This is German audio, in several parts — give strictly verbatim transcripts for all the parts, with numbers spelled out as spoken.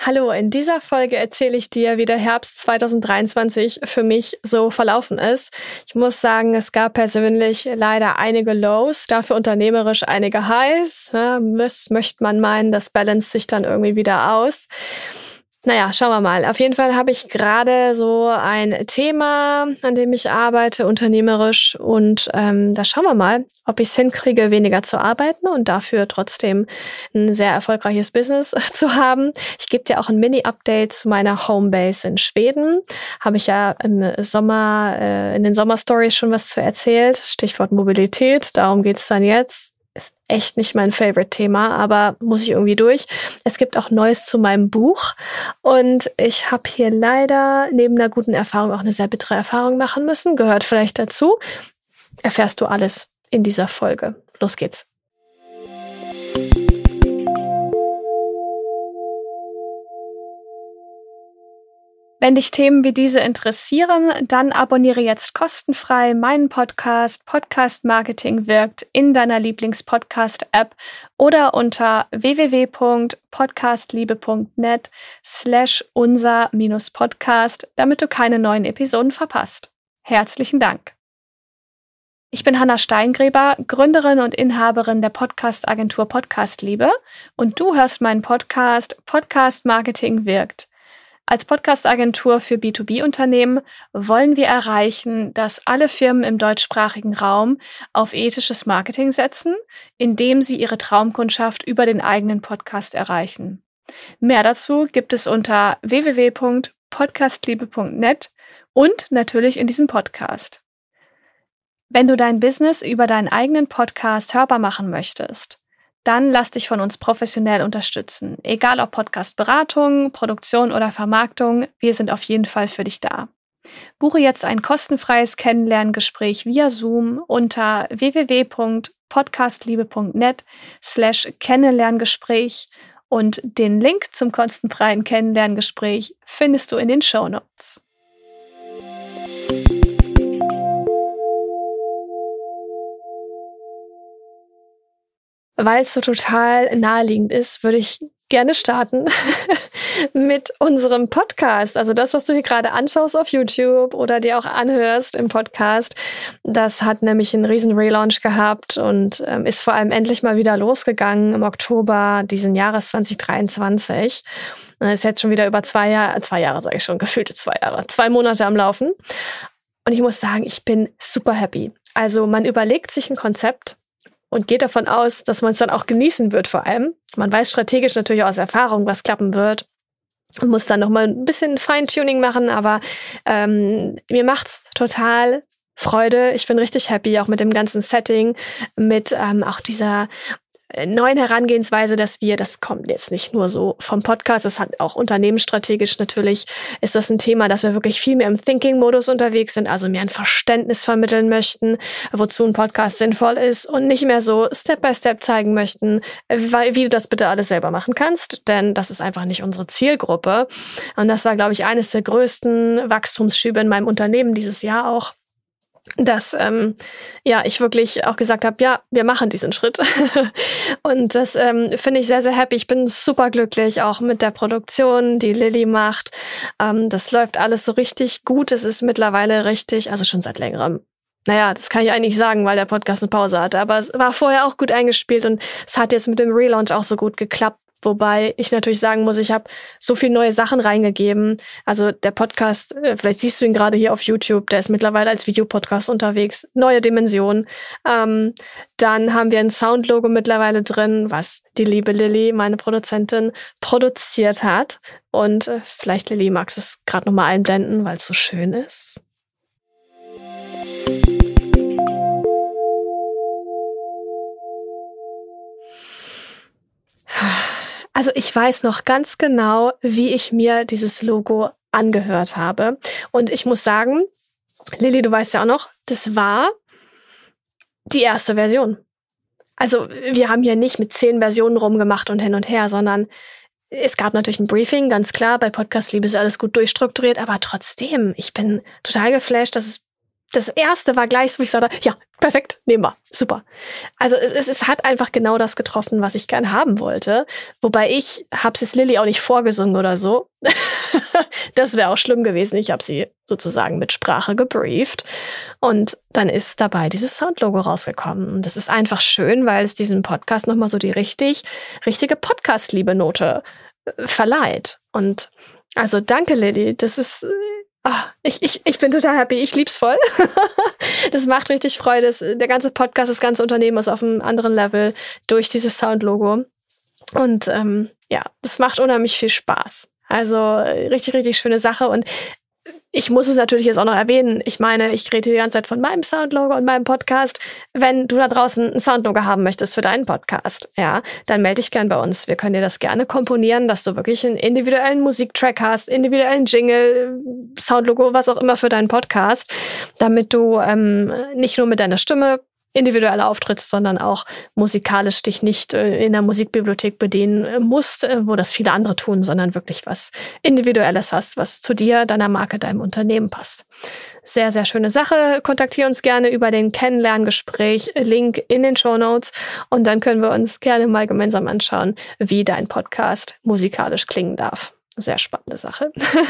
Hallo, in dieser Folge erzähle ich dir, wie der Herbst zwanzig dreiundzwanzig für mich so verlaufen ist. Ich muss sagen, es gab persönlich leider einige Lows, dafür unternehmerisch einige Highs. Ja, muss, möchte man meinen, das balanced sich dann irgendwie wieder aus. Naja, schauen wir mal. Auf jeden Fall habe ich gerade so ein Thema, an dem ich arbeite, unternehmerisch. Und ähm, da schauen wir mal, ob ich es hinkriege, weniger zu arbeiten und dafür trotzdem ein sehr erfolgreiches Business zu haben. Ich gebe dir auch ein Mini-Update zu meiner Homebase in Schweden. Habe ich ja im Sommer, äh, in den Sommer-Stories schon was zu erzählt. Stichwort Mobilität, darum geht's dann jetzt. Ist echt nicht mein Favorite-Thema, aber muss ich irgendwie durch. Es gibt auch Neues zu meinem Buch und ich habe hier leider neben einer guten Erfahrung auch eine sehr bittere Erfahrung machen müssen. Gehört vielleicht dazu. Erfährst du alles in dieser Folge. Los geht's. Wenn dich Themen wie diese interessieren, dann abonniere jetzt kostenfrei meinen Podcast Podcast Marketing wirkt in deiner Lieblings-Podcast-App oder unter www.podcastliebe.net slash unser minus Podcast, damit du keine neuen Episoden verpasst. Herzlichen Dank. Ich bin Hanna Steingräber, Gründerin und Inhaberin der Podcast-Agentur Podcastliebe und du hörst meinen Podcast Podcast Marketing wirkt. Als Podcast-Agentur für B zwei B-Unternehmen wollen wir erreichen, dass alle Firmen im deutschsprachigen Raum auf ethisches Marketing setzen, indem sie ihre Traumkundschaft über den eigenen Podcast erreichen. Mehr dazu gibt es unter w w w punkt podcastliebe punkt net und natürlich in diesem Podcast. Wenn du dein Business über deinen eigenen Podcast hörbar machen möchtest, dann lass dich von uns professionell unterstützen. Egal ob Podcast-Beratung, Produktion oder Vermarktung, wir sind auf jeden Fall für dich da. Buche jetzt ein kostenfreies Kennenlerngespräch via Zoom unter www.podcastliebe.net slash Kennenlerngespräch und den Link zum kostenfreien Kennenlerngespräch findest du in den Shownotes. Weil es so total naheliegend ist, würde ich gerne starten mit unserem Podcast. Also das, was du hier gerade anschaust auf YouTube oder dir auch anhörst im Podcast, das hat nämlich einen riesen Relaunch gehabt und ähm, ist vor allem endlich mal wieder losgegangen im Oktober diesen Jahres zwanzig dreiundzwanzig. Und ist jetzt schon wieder über zwei Jahre, zwei Jahre sage ich schon, gefühlte zwei Jahre, zwei Monate am Laufen. Und ich muss sagen, ich bin super happy. Also man überlegt sich ein Konzept und geht davon aus, dass man es dann auch genießen wird vor allem. Man weiß strategisch natürlich aus Erfahrung, was klappen wird. Und muss dann nochmal ein bisschen Feintuning machen, aber ähm, mir macht's total Freude. Ich bin richtig happy, auch mit dem ganzen Setting, mit ähm, auch dieser neuen Herangehensweise, dass wir, das kommt jetzt nicht nur so vom Podcast, das hat auch unternehmensstrategisch natürlich, ist das ein Thema, dass wir wirklich viel mehr im Thinking-Modus unterwegs sind, also mehr ein Verständnis vermitteln möchten, wozu ein Podcast sinnvoll ist und nicht mehr so Step-by-Step zeigen möchten, wie du das bitte alles selber machen kannst, denn das ist einfach nicht unsere Zielgruppe. Und das war, glaube ich, eines der größten Wachstumsschübe in meinem Unternehmen dieses Jahr auch, dass ähm, ja ich wirklich auch gesagt habe, ja, wir machen diesen Schritt. Und das ähm, finde ich sehr, sehr happy. Ich bin super glücklich, auch mit der Produktion, die Lilly macht. Ähm, das läuft alles so richtig gut. Es ist mittlerweile richtig, also schon seit längerem. Naja, das kann ich eigentlich sagen, weil der Podcast eine Pause hatte. Aber es war vorher auch gut eingespielt und es hat jetzt mit dem Relaunch auch so gut geklappt. Wobei ich natürlich sagen muss, ich habe so viele neue Sachen reingegeben. Also der Podcast, vielleicht siehst du ihn gerade hier auf YouTube, der ist mittlerweile als Videopodcast unterwegs. Neue Dimension. Ähm, dann haben wir ein Soundlogo mittlerweile drin, was die liebe Lilly, meine Produzentin, produziert hat. Und äh, vielleicht, Lilly, magst du es gerade nochmal einblenden, weil es so schön ist. Also ich weiß noch ganz genau, wie ich mir dieses Logo angehört habe. Und ich muss sagen, Lilly, du weißt ja auch noch, das war die erste Version. Also wir haben hier nicht mit zehn Versionen rumgemacht und hin und her, sondern es gab natürlich ein Briefing, ganz klar. Bei Podcastliebe ist alles gut durchstrukturiert, aber trotzdem, ich bin total geflasht, dass es das erste war gleich so, wo ich sagte, ja, perfekt, nehmen wir, super. Also es, es, es hat einfach genau das getroffen, was ich gern haben wollte. Wobei ich habe es Lilly auch nicht vorgesungen oder so. Das wäre auch schlimm gewesen. Ich habe sie sozusagen mit Sprache gebrieft. Und dann ist dabei dieses Soundlogo rausgekommen. Und das ist einfach schön, weil es diesem Podcast nochmal so die richtig, richtige Podcast-Liebe-Note äh, verleiht. Und also danke, Lilly. Das ist... Oh, ich, ich, ich bin total happy. Ich lieb's voll. Das macht richtig Freude. Das, der ganze Podcast, das ganze Unternehmen ist auf einem anderen Level durch dieses Soundlogo. Und ähm, ja, das macht unheimlich viel Spaß. Also richtig, richtig schöne Sache. Und ich muss es natürlich jetzt auch noch erwähnen. Ich meine, ich rede die ganze Zeit von meinem Soundlogo und meinem Podcast. Wenn du da draußen ein Soundlogo haben möchtest für deinen Podcast, ja, dann melde dich gern bei uns. Wir können dir das gerne komponieren, dass du wirklich einen individuellen Musiktrack hast, individuellen Jingle, Soundlogo, was auch immer für deinen Podcast, damit du ähm, nicht nur mit deiner Stimme individuell auftrittst, sondern auch musikalisch dich nicht äh, in der Musikbibliothek bedienen äh, musst, äh, wo das viele andere tun, sondern wirklich was Individuelles hast, was zu dir, deiner Marke, deinem Unternehmen passt. Sehr, sehr schöne Sache. Kontaktiere uns gerne über den Kennenlerngespräch, Link in den Shownotes, und dann können wir uns gerne mal gemeinsam anschauen, wie dein Podcast musikalisch klingen darf. Sehr spannende Sache.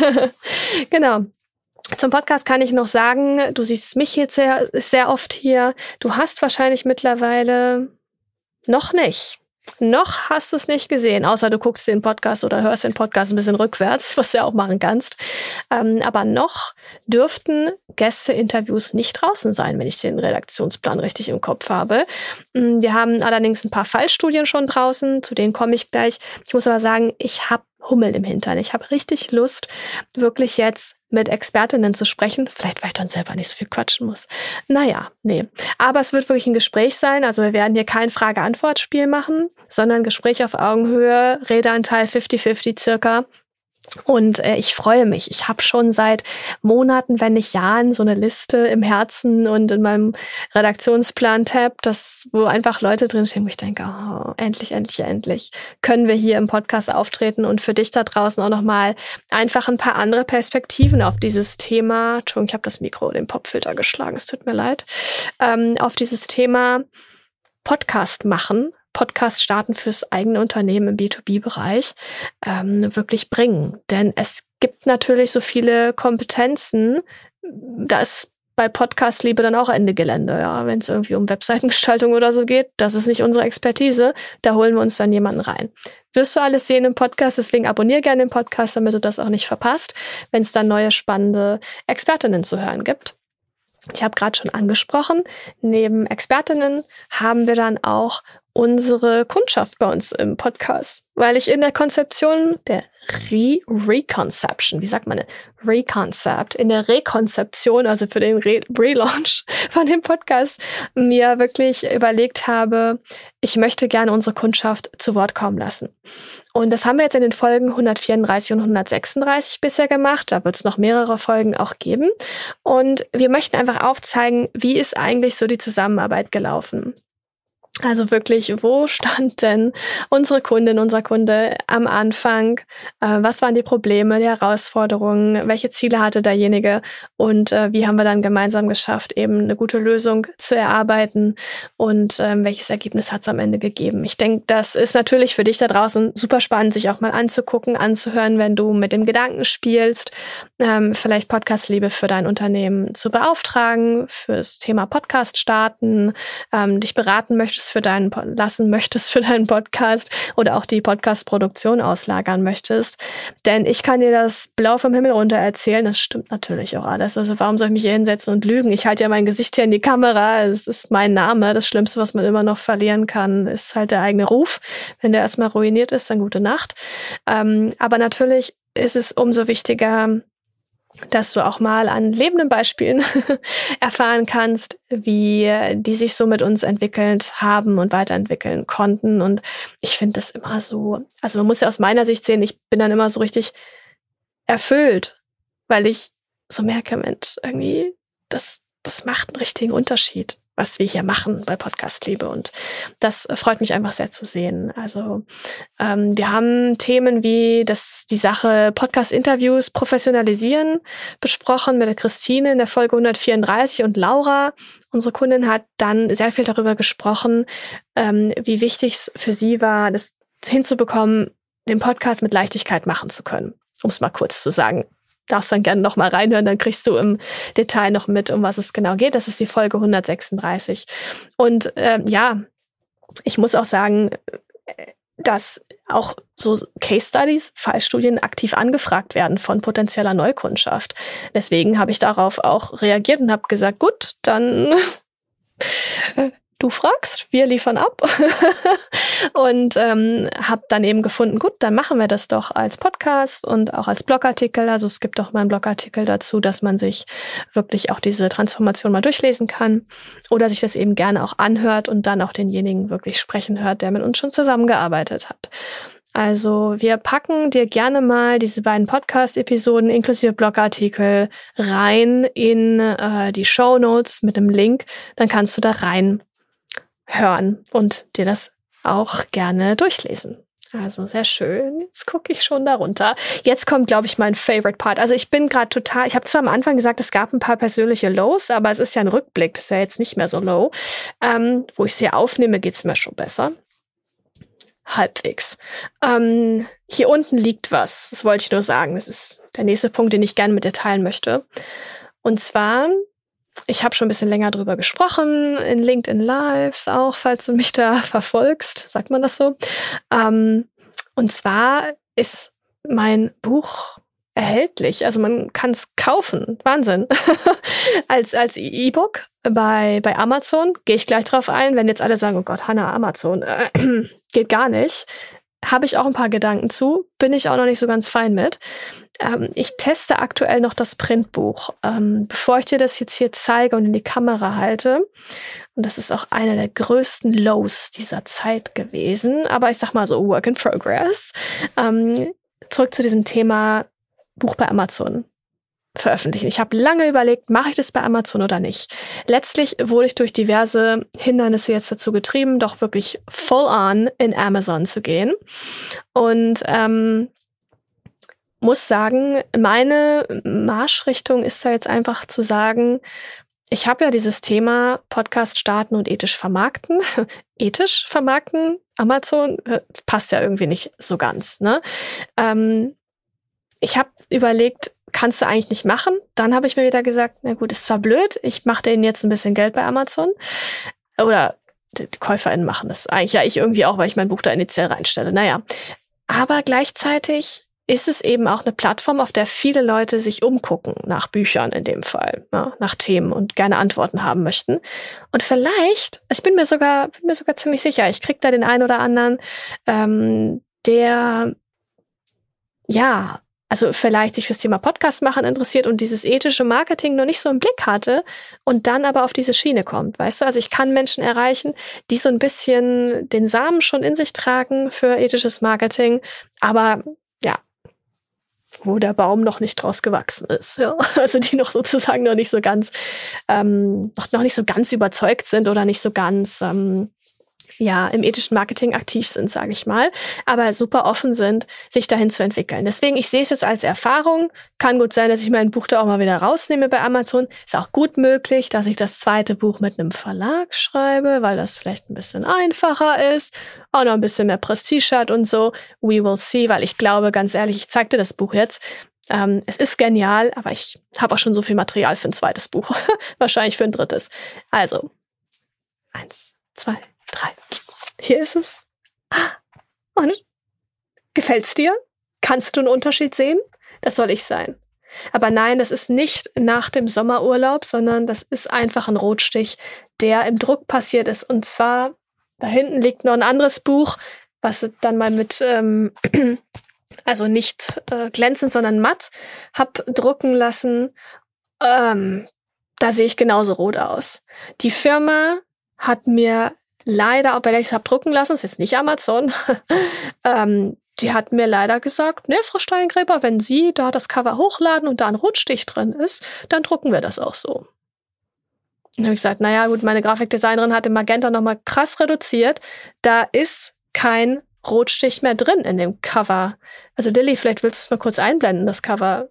Genau. Zum Podcast kann ich noch sagen, du siehst mich jetzt sehr, sehr oft hier. Du hast wahrscheinlich mittlerweile noch nicht. Noch hast du es nicht gesehen, außer du guckst den Podcast oder hörst den Podcast ein bisschen rückwärts, was du ja auch machen kannst. Ähm, aber noch dürften Gästeinterviews nicht draußen sein, wenn ich den Redaktionsplan richtig im Kopf habe. Wir haben allerdings ein paar Fallstudien schon draußen, zu denen komme ich gleich. Ich muss aber sagen, ich habe Hummel im Hintern. Ich habe richtig Lust, wirklich jetzt mit Expertinnen zu sprechen. Vielleicht, weil ich dann selber nicht so viel quatschen muss. Naja, nee. Aber es wird wirklich ein Gespräch sein. Also wir werden hier kein Frage-Antwort-Spiel machen, sondern ein Gespräch auf Augenhöhe, Redeanteil fünfzig fünfzig circa. Und äh, ich freue mich. Ich habe schon seit Monaten, wenn nicht Jahren, so eine Liste im Herzen und in meinem Redaktionsplan-Tab, das, wo einfach Leute drinstehen, wo ich denke, oh, endlich, endlich, endlich können wir hier im Podcast auftreten und für dich da draußen auch nochmal einfach ein paar andere Perspektiven auf dieses Thema, Entschuldigung, ich habe das Mikro in den Popfilter geschlagen, es tut mir leid, ähm, auf dieses Thema Podcast machen, Podcast starten fürs eigene Unternehmen im B zwei B-Bereich ähm, wirklich bringen. Denn es gibt natürlich so viele Kompetenzen, da ist bei Podcast-Liebe dann auch Ende Gelände. Ja, wenn es irgendwie um Webseitengestaltung oder so geht, das ist nicht unsere Expertise, da holen wir uns dann jemanden rein. Wirst du alles sehen im Podcast, deswegen abonniere gerne den Podcast, damit du das auch nicht verpasst, wenn es dann neue spannende Expertinnen zu hören gibt. Ich habe gerade schon angesprochen, neben Expertinnen haben wir dann auch unsere Kundschaft bei uns im Podcast, weil ich in der Konzeption der Re Reconception, wie sagt man denn? Reconcept, in der Rekonzeption, also für den Re Relaunch von dem Podcast, mir wirklich überlegt habe, ich möchte gerne unsere Kundschaft zu Wort kommen lassen. Und das haben wir jetzt in den Folgen hundertvierunddreißig und hundertsechsunddreißig bisher gemacht. Da wird es noch mehrere Folgen auch geben. Und wir möchten einfach aufzeigen, wie ist eigentlich so die Zusammenarbeit gelaufen. Also wirklich, wo stand denn unsere Kundin, unser Kunde am Anfang? Äh, was waren die Probleme, die Herausforderungen? Welche Ziele hatte derjenige? Und äh, wie haben wir dann gemeinsam geschafft, eben eine gute Lösung zu erarbeiten? Und ähm, welches Ergebnis hat es am Ende gegeben? Ich denke, das ist natürlich für dich da draußen super spannend, sich auch mal anzugucken, anzuhören, wenn du mit dem Gedanken spielst, ähm, vielleicht Podcast-Liebe für dein Unternehmen zu beauftragen, fürs Thema Podcast starten, ähm, dich beraten möchtest, für deinen lassen möchtest für deinen Podcast oder auch die Podcast-Produktion auslagern möchtest. Denn ich kann dir das blau vom Himmel runter erzählen, das stimmt natürlich auch alles. Also warum soll ich mich hier hinsetzen und lügen? Ich halte ja mein Gesicht hier in die Kamera, es ist mein Name. Das Schlimmste, was man immer noch verlieren kann, ist halt der eigene Ruf. Wenn der erstmal ruiniert ist, dann gute Nacht. Ähm, aber natürlich ist es umso wichtiger, dass du auch mal an lebenden Beispielen erfahren kannst, wie die sich so mit uns entwickelt haben und weiterentwickeln konnten. Und ich finde das immer so, also man muss ja aus meiner Sicht sehen, ich bin dann immer so richtig erfüllt, weil ich so merke, Mensch, irgendwie, das, das macht einen richtigen Unterschied. was wir hier machen bei Podcast Liebe. Und das freut mich einfach sehr zu sehen. Also ähm, wir haben Themen wie das, die Sache Podcast-Interviews professionalisieren besprochen mit der Christine in der Folge hundertvierunddreißig und Laura, unsere Kundin, hat dann sehr viel darüber gesprochen, ähm, wie wichtig es für sie war, das hinzubekommen, den Podcast mit Leichtigkeit machen zu können. Um es mal kurz zu sagen. Darfst dann gerne noch mal reinhören, dann kriegst du im Detail noch mit, um was es genau geht. Das ist die Folge hundertsechsunddreißig. Und ähm, ja, ich muss auch sagen, dass auch so Case Studies, Fallstudien aktiv angefragt werden von potenzieller Neukundschaft. Deswegen habe ich darauf auch reagiert und habe gesagt, gut, dann du fragst, wir liefern ab. Und ähm, habe dann eben gefunden, gut, dann machen wir das doch als Podcast und auch als Blogartikel. Also es gibt auch mal einen Blogartikel dazu, dass man sich wirklich auch diese Transformation mal durchlesen kann oder sich das eben gerne auch anhört und dann auch denjenigen wirklich sprechen hört, der mit uns schon zusammengearbeitet hat. Also wir packen dir gerne mal diese beiden Podcast-Episoden inklusive Blogartikel rein in äh, die Shownotes mit einem Link. Dann kannst du da rein hören und dir das auch gerne durchlesen. Also sehr schön. Jetzt gucke ich schon darunter. Jetzt kommt, glaube ich, mein Favorite Part. Also ich bin gerade total, ich habe zwar am Anfang gesagt, es gab ein paar persönliche Lows, aber es ist ja ein Rückblick, das ist ja jetzt nicht mehr so low. Ähm, wo ich es hier aufnehme, geht es mir schon besser. Halbwegs. Ähm, hier unten liegt was. Das wollte ich nur sagen. Das ist der nächste Punkt, den ich gerne mit dir teilen möchte. Und zwar, ich habe schon ein bisschen länger drüber gesprochen, in LinkedIn Lives auch, falls du mich da verfolgst, sagt man das so. Ähm, und zwar ist mein Buch erhältlich, also man kann es kaufen, Wahnsinn, als als E-Book bei bei Amazon. Gehe ich gleich drauf ein, wenn jetzt alle sagen, oh Gott, Hannah, Amazon, äh, geht gar nicht. Habe ich auch ein paar Gedanken zu, bin ich auch noch nicht so ganz fein mit. Ähm, ich teste aktuell noch das Printbuch, ähm, bevor ich dir das jetzt hier zeige und in die Kamera halte. Und das ist auch einer der größten Lows dieser Zeit gewesen. Aber ich sag mal so, Work in Progress. Ähm, zurück zu diesem Thema Buch bei Amazon veröffentlichen. Ich habe lange überlegt, mache ich das bei Amazon oder nicht. Letztlich wurde ich durch diverse Hindernisse jetzt dazu getrieben, doch wirklich full on in Amazon zu gehen. Und ähm, muss sagen, meine Marschrichtung ist da jetzt einfach zu sagen, ich habe ja dieses Thema Podcast starten und ethisch vermarkten. Ethisch vermarkten, Amazon, passt ja irgendwie nicht so ganz. Ne? Ähm, ich habe überlegt, kannst du eigentlich nicht machen. Dann habe ich mir wieder gesagt, na gut, ist zwar blöd, ich mache denen jetzt ein bisschen Geld bei Amazon. Oder die KäuferInnen machen das eigentlich, ja ich irgendwie auch, weil ich mein Buch da initial reinstelle. Naja, aber gleichzeitig ist es eben auch eine Plattform, auf der viele Leute sich umgucken nach Büchern in dem Fall, ja, nach Themen und gerne Antworten haben möchten. Und vielleicht, also ich bin mir sogar, bin mir sogar ziemlich sicher, ich krieg da den einen oder anderen, ähm, der ja, also vielleicht sich fürs Thema Podcast machen interessiert und dieses ethische Marketing noch nicht so im Blick hatte und dann aber auf diese Schiene kommt, weißt du? Also ich kann Menschen erreichen, die so ein bisschen den Samen schon in sich tragen für ethisches Marketing, aber ja, wo der Baum noch nicht draus gewachsen ist, ja. Also die noch sozusagen noch nicht so ganz, ähm, noch, noch nicht so ganz überzeugt sind oder nicht so ganz ähm, ja, im ethischen Marketing aktiv sind, sage ich mal, aber super offen sind, sich dahin zu entwickeln. Deswegen, ich sehe es jetzt als Erfahrung. Kann gut sein, dass ich mein Buch da auch mal wieder rausnehme bei Amazon. Ist auch gut möglich, dass ich das zweite Buch mit einem Verlag schreibe, weil das vielleicht ein bisschen einfacher ist, auch noch ein bisschen mehr Prestige hat und so. We will see, weil ich glaube, ganz ehrlich, ich zeig dir das Buch jetzt. Ähm, es ist genial, aber ich habe auch schon so viel Material für ein zweites Buch. Wahrscheinlich für ein drittes. Also, eins, zwei, drei. Hier ist es. Und gefällt's dir? Kannst du einen Unterschied sehen? Das soll ich sein. Aber nein, das ist nicht nach dem Sommerurlaub, sondern das ist einfach ein Rotstich, der im Druck passiert ist. Und zwar, da hinten liegt noch ein anderes Buch, was dann mal mit, ähm, also nicht äh, glänzend, sondern matt, hab drucken lassen. Ähm, da sehe ich genauso rot aus. Die Firma hat mir leider, auch weil ich es habe drucken lassen, ist jetzt nicht Amazon, ähm, die hat mir leider gesagt, ne, Frau Steingräber, wenn Sie da das Cover hochladen und da ein Rotstich drin ist, dann drucken wir das auch so. dann habe ich gesagt, naja gut, meine Grafikdesignerin hat den Magenta nochmal krass reduziert. Da ist kein Rotstich mehr drin in dem Cover. Also Lilly, vielleicht willst du es mal kurz einblenden, das Cover.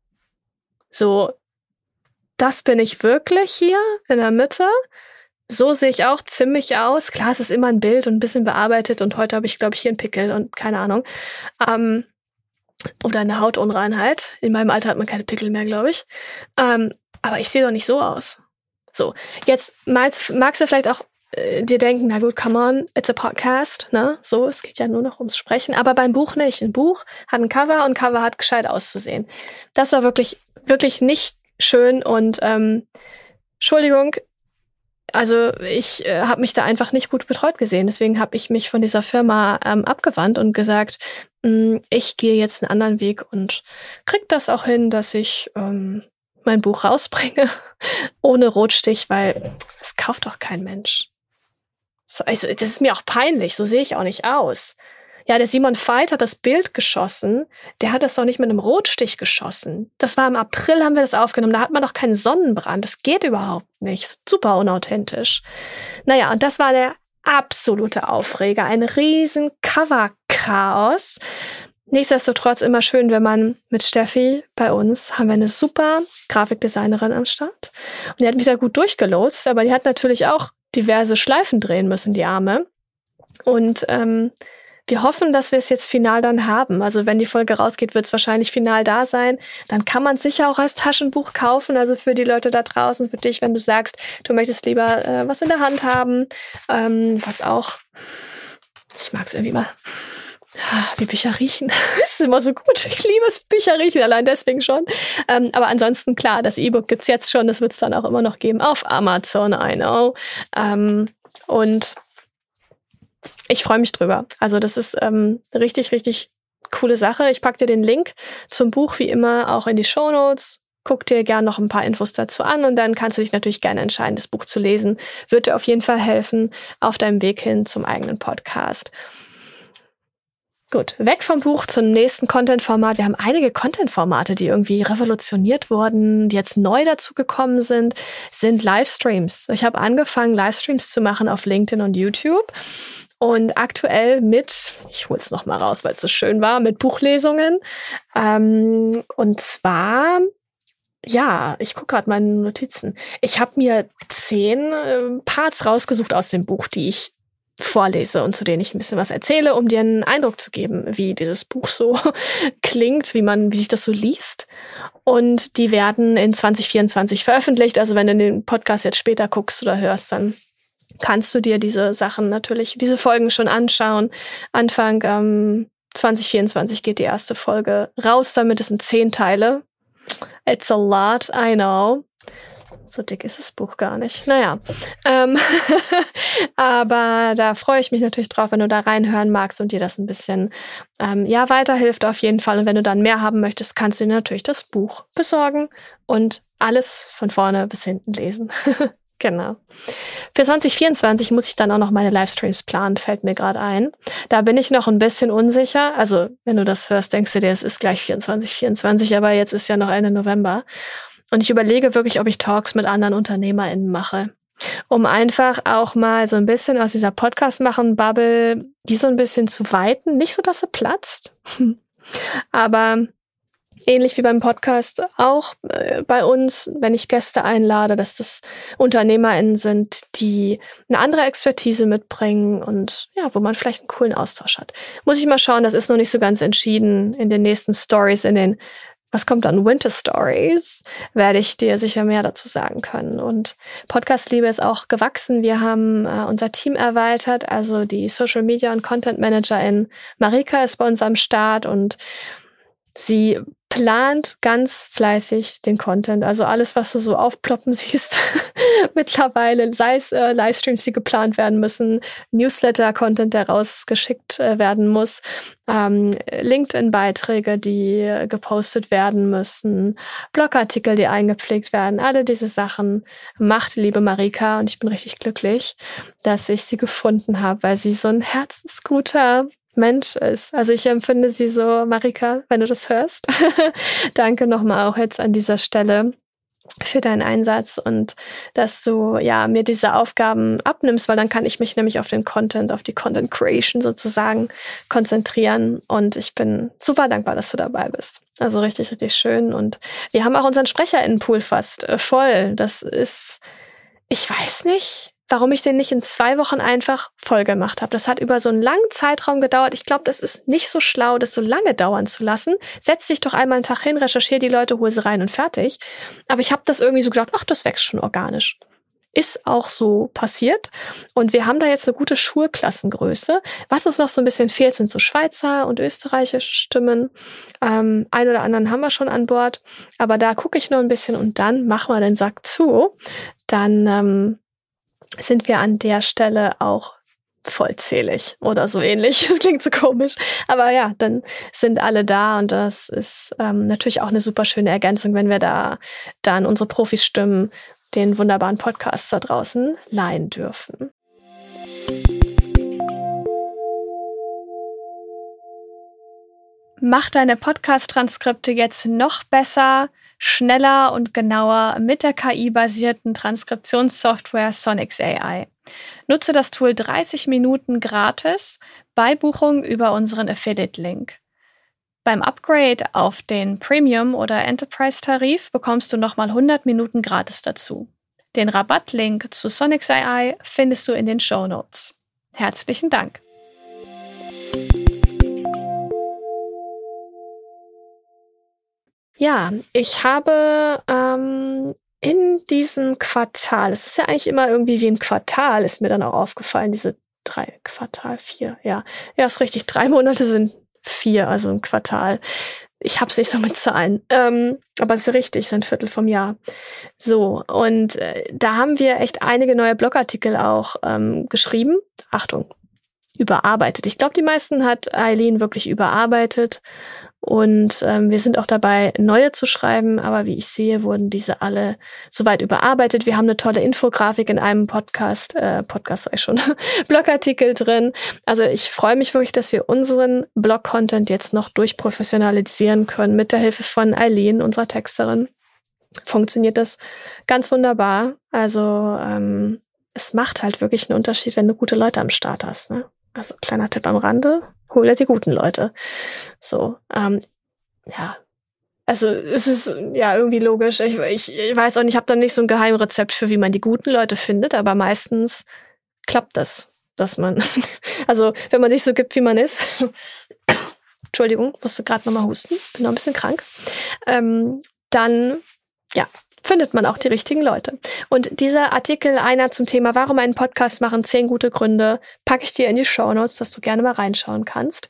So, das bin ich wirklich hier in der Mitte. So sehe ich auch ziemlich aus. Klar, es ist immer ein Bild und ein bisschen bearbeitet und heute habe ich, glaube ich, hier einen Pickel und keine Ahnung. Ähm, oder eine Hautunreinheit. In meinem Alter hat man keine Pickel mehr, glaube ich. Ähm, aber ich sehe doch nicht so aus. So, jetzt magst, magst du vielleicht auch äh, dir denken, na gut, come on, it's a podcast, ne? So, es geht ja nur noch ums Sprechen. Aber beim Buch nicht. Ein Buch hat ein Cover und Cover hat gescheit auszusehen. Das war wirklich, wirklich nicht schön und ähm, Entschuldigung, also ich äh, habe mich da einfach nicht gut betreut gesehen. Deswegen habe ich mich von dieser Firma ähm, abgewandt und gesagt, mh, ich gehe jetzt einen anderen Weg und krieg das auch hin, dass ich ähm, mein Buch rausbringe ohne Rotstich, weil es kauft doch kein Mensch. So, also das ist mir auch peinlich, so sehe ich auch nicht aus. Ja, der Simon Veit hat das Bild geschossen, der hat das doch nicht mit einem Rotstich geschossen. Das war im April, haben wir das aufgenommen, da hat man doch keinen Sonnenbrand, das geht überhaupt nicht, super unauthentisch. Naja, und das war der absolute Aufreger, ein riesen Cover-Chaos. Nichtsdestotrotz immer schön, wenn man mit Steffi bei uns, haben wir eine super Grafikdesignerin am Start. Und die hat mich da gut durchgelotst, aber die hat natürlich auch diverse Schleifen drehen müssen, die Arme. Und ähm, wir hoffen, dass wir es jetzt final dann haben. Also wenn die Folge rausgeht, wird es wahrscheinlich final da sein. Dann kann man es sicher auch als Taschenbuch kaufen. Also für die Leute da draußen, für dich, wenn du sagst, du möchtest lieber äh, was in der Hand haben, ähm, was auch, ich mag es irgendwie mal, wie Bücher riechen. Das ist immer so gut. Ich liebe es, Bücher riechen, allein deswegen schon. Ähm, aber ansonsten, klar, das E-Book gibt's jetzt schon. Das wird es dann auch immer noch geben auf Amazon, I know. Ähm, und ich freue mich drüber. Also das ist ähm, eine richtig, richtig coole Sache. Ich packe dir den Link zum Buch wie immer auch in die Shownotes. Guck dir gerne noch ein paar Infos dazu an und dann kannst du dich natürlich gerne entscheiden, das Buch zu lesen. Wird dir auf jeden Fall helfen auf deinem Weg hin zum eigenen Podcast. Gut, weg vom Buch zum nächsten Content-Format. Wir haben einige Content-Formate, die irgendwie revolutioniert wurden, die jetzt neu dazugekommen sind, sind Livestreams. Ich habe angefangen, Livestreams zu machen auf LinkedIn und YouTube. Und aktuell mit, ich hol's noch mal raus, weil es so schön war, mit Buchlesungen. Ähm, und zwar, ja, ich gucke gerade meine Notizen. Ich habe mir zehn äh, Parts rausgesucht aus dem Buch, die ich vorlese und zu denen ich ein bisschen was erzähle, um dir einen Eindruck zu geben, wie dieses Buch so klingt, wie man, wie sich das so liest. Und die werden in zwanzig vierundzwanzig veröffentlicht. Also wenn du den Podcast jetzt später guckst oder hörst, dann kannst du dir diese Sachen natürlich, diese Folgen schon anschauen. Anfang ähm, zwanzig vierundzwanzig geht die erste Folge raus, damit es sind zehn Teile. It's a lot, I know. So dick ist das Buch gar nicht. Naja, ähm, aber da freue ich mich natürlich drauf, wenn du da reinhören magst und dir das ein bisschen ähm, ja weiterhilft auf jeden Fall. Und wenn du dann mehr haben möchtest, kannst du dir natürlich das Buch besorgen und alles von vorne bis hinten lesen. Genau. Für zwanzig vierundzwanzig muss ich dann auch noch meine Livestreams planen, fällt mir gerade ein. Da bin ich noch ein bisschen unsicher. Also wenn du das hörst, denkst du dir, es ist gleich vierundzwanzig vierundzwanzig, aber jetzt ist ja noch Ende November. Und ich überlege wirklich, ob ich Talks mit anderen UnternehmerInnen mache, um einfach auch mal so ein bisschen aus dieser Podcast-Machen-Bubble, die so ein bisschen zu weiten. Nicht so, dass sie platzt, aber ähnlich wie beim Podcast auch äh, bei uns, wenn ich Gäste einlade, dass das UnternehmerInnen sind, die eine andere Expertise mitbringen und ja, wo man vielleicht einen coolen Austausch hat. Muss ich mal schauen, das ist noch nicht so ganz entschieden. In den nächsten Stories, in den Was kommt dann? Winter Stories, werde ich dir sicher mehr dazu sagen können. Und Podcast-Liebe ist auch gewachsen. Wir haben äh, unser Team erweitert, also die Social Media und Content Managerin Marika ist bei uns am Start und sie plant ganz fleißig den Content, also alles, was du so aufploppen siehst mittlerweile, sei es äh, Livestreams, die geplant werden müssen, Newsletter-Content, der rausgeschickt äh, werden muss, ähm, LinkedIn-Beiträge, die gepostet werden müssen, Blogartikel, die eingepflegt werden, alle diese Sachen macht die liebe Marika und ich bin richtig glücklich, dass ich sie gefunden habe, weil sie so ein herzensguter Mensch ist. Also ich empfinde sie so, Marika, wenn du das hörst. Danke nochmal auch jetzt an dieser Stelle. für deinen Einsatz und dass du ja mir diese Aufgaben abnimmst, weil dann kann ich mich nämlich auf den Content, auf die Content Creation sozusagen konzentrieren und ich bin super dankbar, dass du dabei bist. Also richtig, richtig schön und wir haben auch unseren SprecherInnenpool fast äh, voll. Das ist, ich weiß nicht, warum ich den nicht in zwei Wochen einfach voll gemacht habe. Das hat über so einen langen Zeitraum gedauert. Ich glaube, das ist nicht so schlau, das so lange dauern zu lassen. Setz dich doch einmal einen Tag hin, recherchiere die Leute, hol sie rein und fertig. Aber ich habe das irgendwie so gedacht, ach, das wächst schon organisch. Ist auch so passiert. Und wir haben da jetzt eine gute Schulklassengröße. Was uns noch so ein bisschen fehlt, sind so Schweizer und österreichische Stimmen. Ähm, ein oder anderen haben wir schon an Bord. Aber da gucke ich noch ein bisschen und dann machen wir den Sack zu. Dann ähm, sind wir an der Stelle auch vollzählig oder so ähnlich. Das klingt so komisch. Aber ja, dann sind alle da und das ist ähm, natürlich auch eine super schöne Ergänzung, wenn wir da dann unsere Profis stimmen, den wunderbaren Podcasts da draußen leihen dürfen. Mach deine Podcast-Transkripte jetzt noch besser, schneller und genauer mit der K I-basierten Transkriptionssoftware Sonix A I. Nutze das Tool dreißig Minuten gratis bei Buchung über unseren Affiliate-Link. Beim Upgrade auf den Premium- oder Enterprise-Tarif bekommst du nochmal hundert Minuten gratis dazu. Den Rabattlink zu Sonix A I findest du in den Shownotes. Herzlichen Dank! Ja, ich habe ähm, in diesem Quartal, es ist ja eigentlich immer irgendwie wie ein Quartal, ist mir dann auch aufgefallen, diese drei, Quartal, vier, ja. Ja, ist richtig, drei Monate sind vier, also ein Quartal. Ich hab's nicht so mit Zahlen, ähm, aber es ist richtig, so ein Viertel vom Jahr. So, und äh, da haben wir echt einige neue Blogartikel auch ähm, geschrieben. Achtung, überarbeitet. Ich glaube, die meisten hat Eileen wirklich überarbeitet. Und ähm, wir sind auch dabei, neue zu schreiben, aber wie ich sehe, wurden diese alle soweit überarbeitet. Wir haben eine tolle Infografik in einem Podcast, äh, Podcast sei schon, Blogartikel drin. Also ich freue mich wirklich, dass wir unseren Blog-Content jetzt noch durchprofessionalisieren können mit der Hilfe von Eileen, unserer Texterin. Funktioniert das ganz wunderbar. Also ähm, es macht halt wirklich einen Unterschied, wenn du gute Leute am Start hast, ne? Also kleiner Tipp am Rande, hol dir die guten Leute. So, ähm, ja. Also es ist ja irgendwie logisch. Ich, ich, ich weiß auch nicht, ich habe da nicht so ein Geheimrezept für, wie man die guten Leute findet, aber meistens klappt das, dass man, also wenn man sich so gibt, wie man ist. Entschuldigung, musste gerade nochmal husten, bin noch ein bisschen krank. Ähm, dann, ja, findet man auch die richtigen Leute. Und dieser Artikel, einer zum Thema, warum einen Podcast machen, zehn gute Gründe, packe ich dir in die Shownotes, dass du gerne mal reinschauen kannst.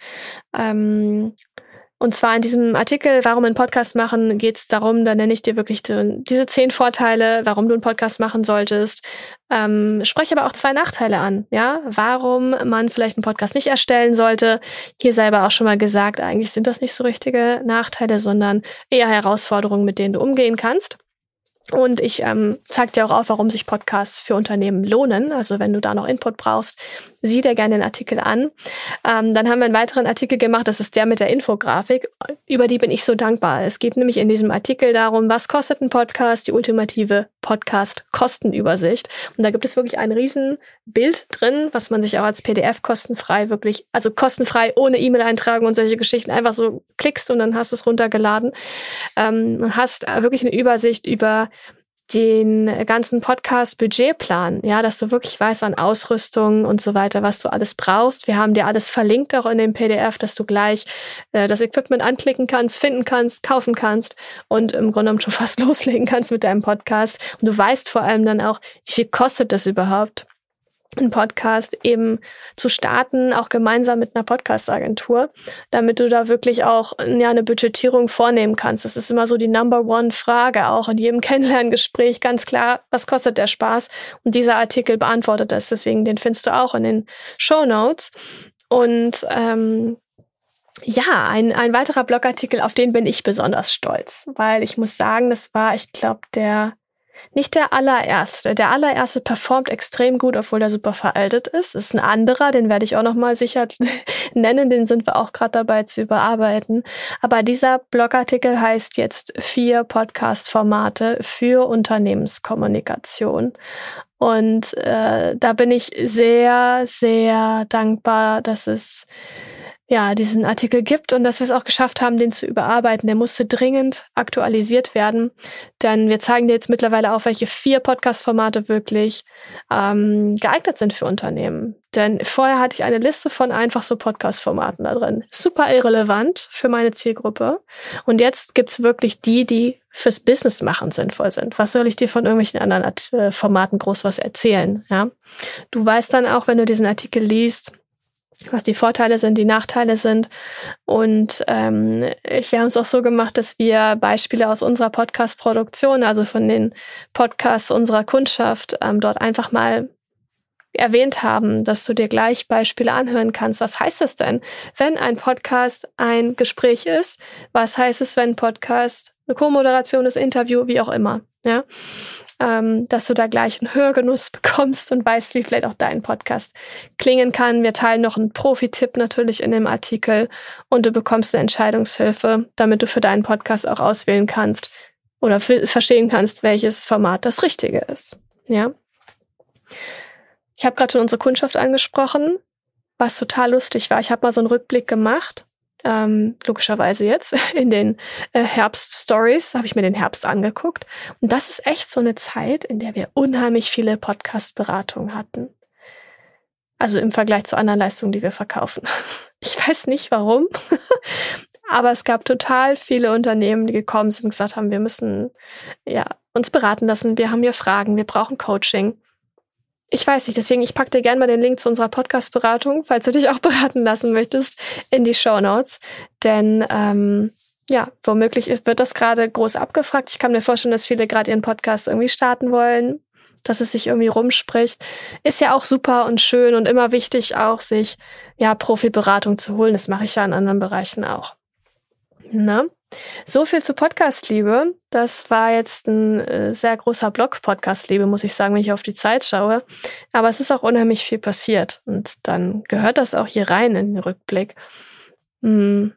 Ähm, und zwar in diesem Artikel, warum einen Podcast machen, geht es darum, da nenne ich dir wirklich die, diese zehn Vorteile, warum du einen Podcast machen solltest. Ähm, spreche aber auch zwei Nachteile an, ja, warum man vielleicht einen Podcast nicht erstellen sollte. Hier selber auch schon mal gesagt, eigentlich sind das nicht so richtige Nachteile, sondern eher Herausforderungen, mit denen du umgehen kannst. Und ich ähm, zeige dir auch auf, warum sich Podcasts für Unternehmen lohnen. Also wenn du da noch Input brauchst, sieh dir gerne den Artikel an. Ähm, dann haben wir einen weiteren Artikel gemacht, das ist der mit der Infografik. Über die bin ich so dankbar. Es geht nämlich in diesem Artikel darum, was kostet ein Podcast, die ultimative Podcast-Kostenübersicht. Und da gibt es wirklich ein riesen Bild drin, was man sich auch als P D F kostenfrei wirklich, also kostenfrei ohne E-Mail-Eintragung und solche Geschichten einfach so klickst und dann hast du es runtergeladen. Ähm, hast wirklich eine Übersicht über den ganzen Podcast-Budgetplan, ja, dass du wirklich weißt an Ausrüstung und so weiter, was du alles brauchst. Wir haben dir alles verlinkt auch in dem P D F, dass du gleich äh, das Equipment anklicken kannst, finden kannst, kaufen kannst und im Grunde genommen schon fast loslegen kannst mit deinem Podcast. Und du weißt vor allem dann auch, wie viel kostet das überhaupt, einen Podcast eben zu starten, auch gemeinsam mit einer Podcast-Agentur, damit du da wirklich auch ja, eine Budgetierung vornehmen kannst. Das ist immer so die Number One Frage, auch in jedem Kennenlerngespräch, ganz klar, was kostet der Spaß? Und dieser Artikel beantwortet das, deswegen den findest du auch in den Shownotes. Und ähm, ja, ein, ein weiterer Blogartikel, auf den bin ich besonders stolz, weil ich muss sagen, das war, ich glaube, der Nicht der allererste. Der allererste performt extrem gut, obwohl der super veraltet ist. Ist ein anderer, den werde ich auch nochmal sicher nennen. Den sind wir auch gerade dabei zu überarbeiten. Aber dieser Blogartikel heißt jetzt vier Podcast-Formate für Unternehmenskommunikation. Und äh, da bin ich sehr, sehr dankbar, dass es ja diesen Artikel gibt und dass wir es auch geschafft haben, den zu überarbeiten. Der musste dringend aktualisiert werden, denn wir zeigen dir jetzt mittlerweile auf, welche vier Podcast-Formate wirklich ähm, geeignet sind für Unternehmen. Denn vorher hatte ich eine Liste von einfach so Podcast-Formaten da drin. Super irrelevant für meine Zielgruppe. Und jetzt gibt's wirklich die, die fürs Business machen sinnvoll sind. Was soll ich dir von irgendwelchen anderen Art, äh, Formaten groß was erzählen? Ja? Du weißt dann auch, wenn du diesen Artikel liest, was die Vorteile sind, die Nachteile sind. Und ähm, wir haben es auch so gemacht, dass wir Beispiele aus unserer Podcast-Produktion, also von den Podcasts unserer Kundschaft, ähm, dort einfach mal erwähnt haben, dass du dir gleich Beispiele anhören kannst. Was heißt es denn, wenn ein Podcast ein Gespräch ist? Was heißt es, wenn ein Podcast eine Co-Moderation ist, Interview, wie auch immer? Ja, ähm, dass du da gleich einen Hörgenuss bekommst und weißt, wie vielleicht auch dein Podcast klingen kann. Wir teilen noch einen Profi-Tipp natürlich in dem Artikel und du bekommst eine Entscheidungshilfe, damit du für deinen Podcast auch auswählen kannst oder f- verstehen kannst, welches Format das Richtige ist. Ja. Ich habe gerade schon unsere Kundschaft angesprochen, was total lustig war. Ich habe mal so einen Rückblick gemacht, ähm, logischerweise jetzt in den äh, Herbst-Stories habe ich mir den Herbst angeguckt. Und das ist echt so eine Zeit, in der wir unheimlich viele Podcast-Beratungen hatten. Also im Vergleich zu anderen Leistungen, die wir verkaufen. Ich weiß nicht, warum, aber es gab total viele Unternehmen, die gekommen sind und gesagt haben, wir müssen ja uns beraten lassen, wir haben hier Fragen, wir brauchen Coaching. Ich weiß nicht, deswegen, ich packe dir gerne mal den Link zu unserer Podcast-Beratung, falls du dich auch beraten lassen möchtest, in die Shownotes. Denn ähm, ja, womöglich wird das gerade groß abgefragt. Ich kann mir vorstellen, dass viele gerade ihren Podcast irgendwie starten wollen, dass es sich irgendwie rumspricht. Ist ja auch super und schön und immer wichtig auch, sich ja Profiberatung zu holen. Das mache ich ja in anderen Bereichen auch. Na? So viel zu Podcast-Liebe. Das war jetzt ein äh, sehr großer Block Podcast-Liebe, muss ich sagen, wenn ich auf die Zeit schaue. Aber es ist auch unheimlich viel passiert. Und dann gehört das auch hier rein in den Rückblick. Hm.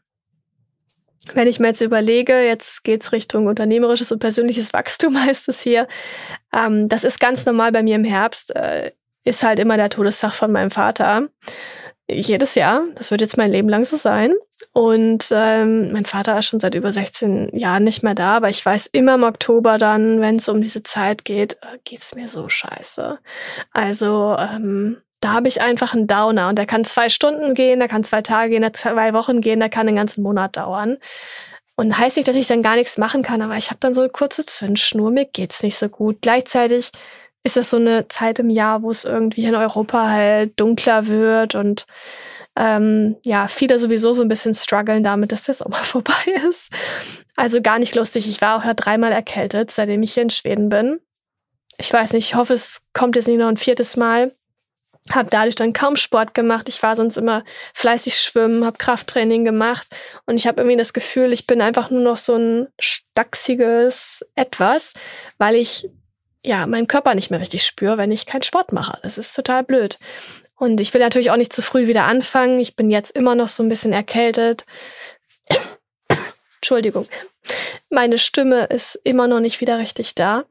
Wenn ich mir jetzt überlege, jetzt geht's Richtung unternehmerisches und persönliches Wachstum, heißt es hier. Ähm, das ist ganz normal bei mir im Herbst. Äh, ist halt immer der Todestag von meinem Vater. Jedes Jahr. Das wird jetzt mein Leben lang so sein. Und ähm, mein Vater ist schon seit über sechzehn Jahren nicht mehr da, aber ich weiß immer im Oktober dann, wenn es um diese Zeit geht, äh, geht's mir so scheiße. Also ähm, da habe ich einfach einen Downer und der kann zwei Stunden gehen, der kann zwei Tage gehen, der kann zwei Wochen gehen, der kann einen ganzen Monat dauern. Und heißt nicht, dass ich dann gar nichts machen kann, aber ich habe dann so eine kurze Zündschnur, mir geht's nicht so gut. Gleichzeitig ist das so eine Zeit im Jahr, wo es irgendwie in Europa halt dunkler wird und ähm, ja, viele sowieso so ein bisschen strugglen damit, dass der Sommer vorbei ist. Also gar nicht lustig. Ich war auch ja dreimal erkältet, seitdem ich hier in Schweden bin. Ich weiß nicht, ich hoffe, es kommt jetzt nicht noch ein viertes Mal. Habe dadurch dann kaum Sport gemacht. Ich war sonst immer fleißig schwimmen, habe Krafttraining gemacht und ich habe irgendwie das Gefühl, ich bin einfach nur noch so ein stachsiges Etwas, weil ich ja meinen Körper nicht mehr richtig spüre, wenn ich keinen Sport mache. Das ist total blöd. Und ich will natürlich auch nicht zu früh wieder anfangen. Ich bin jetzt immer noch so ein bisschen erkältet. Entschuldigung. Meine Stimme ist immer noch nicht wieder richtig da.